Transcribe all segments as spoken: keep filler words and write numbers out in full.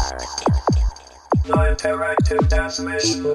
No interactive transmission.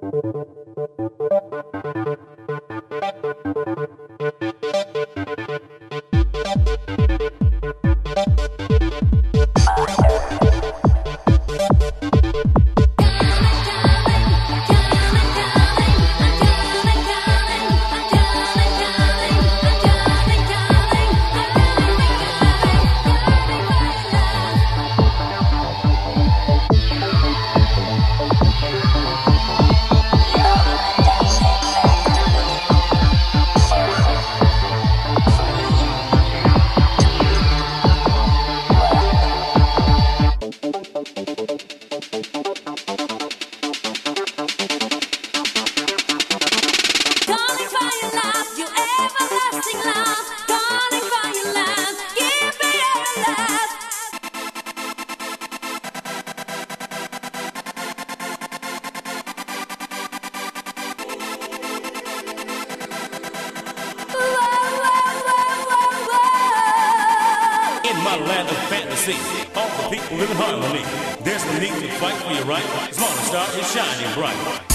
My land of fantasy, all the people live in harmony. There's no need to fight for your right, as long as the star is shining bright.